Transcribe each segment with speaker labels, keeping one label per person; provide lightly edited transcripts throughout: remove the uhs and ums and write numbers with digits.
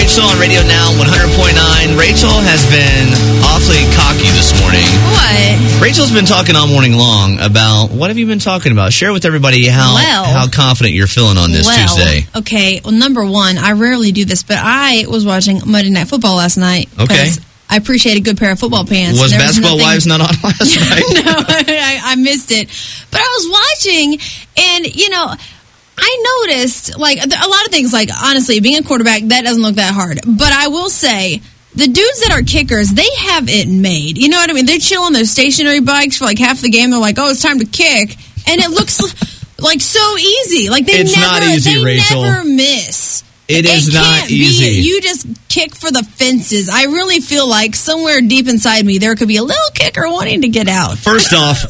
Speaker 1: Rachel on Radio Now 100.9. Rachel has been awfully cocky this morning.
Speaker 2: What?
Speaker 1: Rachel's been talking all morning long about, what have you been talking about? Share with everybody how confident you're feeling on this Tuesday.
Speaker 2: Okay, well, number one, I rarely do this, but I was watching Monday Night Football last night.
Speaker 1: Okay.
Speaker 2: I appreciate a good pair of football pants.
Speaker 1: Was Basketball Wives not on last night?
Speaker 2: No, I missed it. But I was watching, and, you know, I noticed, like, a lot of things, like, honestly, being a quarterback, that doesn't look that hard. But I will say, the dudes that are kickers, they have it made. You know what I mean? They chill on their stationary bikes for, like, half the game. They're like, oh, it's time to kick. And it looks, like, so easy. Like, they never miss.
Speaker 1: It is not easy.
Speaker 2: You just kick for the fences. I really feel like somewhere deep inside me there could be a little kicker wanting to get out.
Speaker 1: First off,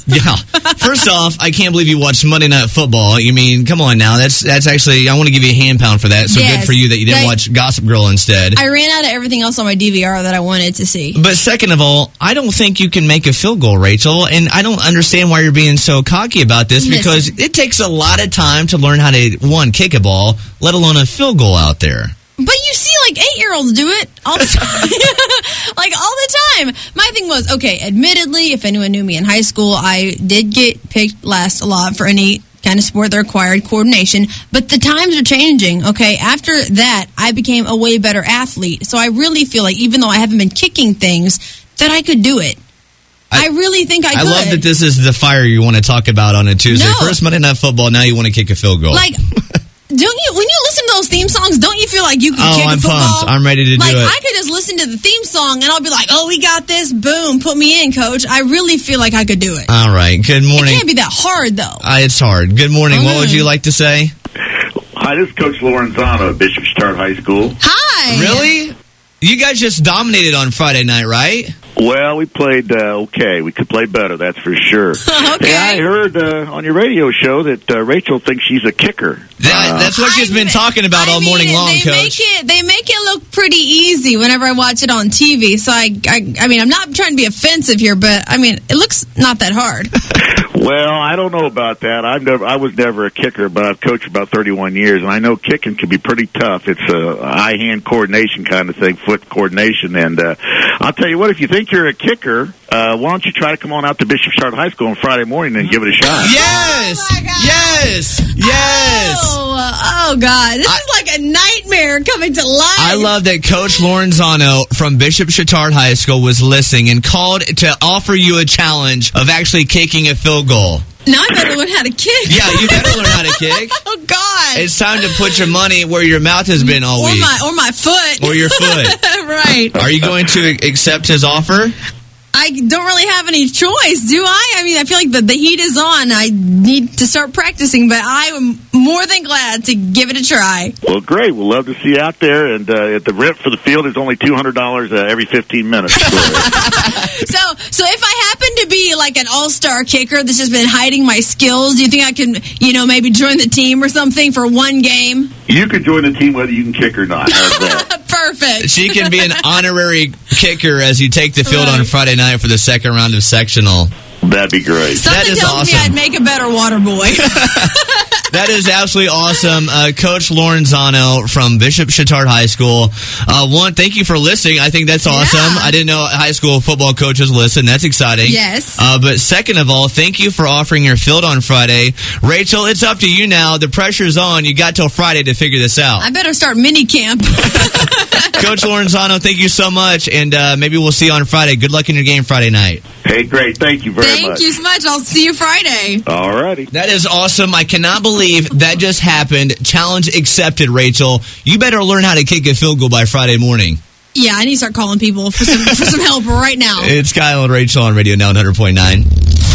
Speaker 1: I can't believe you watched Monday Night Football. You mean, come on now. That's actually, I want to give you a hand pound for that. So
Speaker 2: yes,
Speaker 1: good for you that you didn't watch Gossip Girl instead.
Speaker 2: I ran out of everything else on my DVR that I wanted to see.
Speaker 1: But second of all, I don't think you can make a field goal, Rachel. And I don't understand why you're being so cocky about this, because it takes a lot of time to learn how to, one, kick a ball, let alone a field goal out there.
Speaker 2: But you see, like, 8-year-olds do it all the time. Like, all the time. My thing was, okay, admittedly, if anyone knew me in high school, I did get picked last a lot for any kind of sport that required coordination. But the times are changing, okay? After that, I became a way better athlete. So I really feel like, even though I haven't been kicking things, that I could do it. I really think I could.
Speaker 1: I love that this is the fire you want to talk about on a Tuesday.
Speaker 2: No.
Speaker 1: First Monday Night Football, now you want to kick a field goal.
Speaker 2: Like... When you listen to those theme songs, don't you feel like you can kick a football?
Speaker 1: Pumped. I'm ready to do it.
Speaker 2: I could just listen to the theme song and I'll be like, oh, we got this. Boom. Put me in, coach. I really feel like I could do it.
Speaker 1: All right. Good morning.
Speaker 2: It can't be that hard, though.
Speaker 1: It's hard. Good morning. What would you like to say?
Speaker 3: Hi, this is Coach Lorenzano at Bishop Start High School.
Speaker 2: Hi.
Speaker 1: Really? You guys just dominated on Friday night, right?
Speaker 3: Well, we played okay. We could play better, that's for sure.
Speaker 2: Okay.
Speaker 3: Hey, I heard on your radio show that Rachel thinks she's a kicker.
Speaker 1: That's what she's been talking about all morning long, Coach.
Speaker 2: They make it look pretty easy whenever I watch it on TV. So, I mean, I'm not trying to be offensive here, but, I mean, it looks not that hard.
Speaker 3: Well, I don't know about that. I was never a kicker, but I've coached about 31 years, and I know kicking can be pretty tough. It's a eye-hand coordination kind of thing, foot coordination. And I'll tell you what, if you think you're a kicker, why don't you try to come on out to Bishop Start High School on Friday morning and give it a shot?
Speaker 1: Yes!
Speaker 2: Oh, my God.
Speaker 1: Yes!
Speaker 2: Oh, God. This is like a nightmare coming to life.
Speaker 1: I love that Coach Lorenzano from Bishop Chatard High School was listening and called to offer you a challenge of actually kicking a field goal.
Speaker 2: Now I better learn how to kick.
Speaker 1: Yeah, you better learn how to kick.
Speaker 2: Oh, God.
Speaker 1: It's time to put your money where your mouth has been all week.
Speaker 2: Or my foot.
Speaker 1: Or your foot.
Speaker 2: Right.
Speaker 1: Are you going to accept his offer?
Speaker 2: I don't really have any choice, do I? I mean, I feel like the heat is on. I need to start practicing, but I am more than glad to give it a try.
Speaker 3: Well, great. We'll love to see you out there. And at the rent for the field is only $200 every 15 minutes.
Speaker 2: So if I happen to be like an all-star kicker that's just been hiding my skills, do you think I can, maybe join the team or something for one game?
Speaker 3: You can join the team whether you can kick or not. How's that?
Speaker 2: Perfect.
Speaker 1: She can be an honorary kicker as you take the field on Friday night for the second round of sectional.
Speaker 3: That'd be great.
Speaker 2: Something tells me I'd make a better water boy.
Speaker 1: That is absolutely awesome. Coach Lorenzano from Bishop Chatard High School. One, thank you for listening. I think that's awesome.
Speaker 2: Yeah.
Speaker 1: I didn't know high school football coaches listen. That's exciting.
Speaker 2: Yes.
Speaker 1: But second of all, thank you for offering your field on Friday. Rachel, it's up to you now. The pressure's on. You got till Friday to figure this out.
Speaker 2: I better start mini camp.
Speaker 1: Coach Lorenzano, thank you so much. And maybe we'll see you on Friday. Good luck in your game Friday night.
Speaker 3: Hey, great. Thank you very much.
Speaker 2: Thank you so much. I'll see you Friday.
Speaker 3: All righty.
Speaker 1: That is awesome. I cannot believe that just happened. Challenge accepted, Rachel. You better learn how to kick a field goal by Friday morning.
Speaker 2: Yeah, I need to start calling people for some help right now.
Speaker 1: It's Kyle and Rachel on Radio Now 100.9.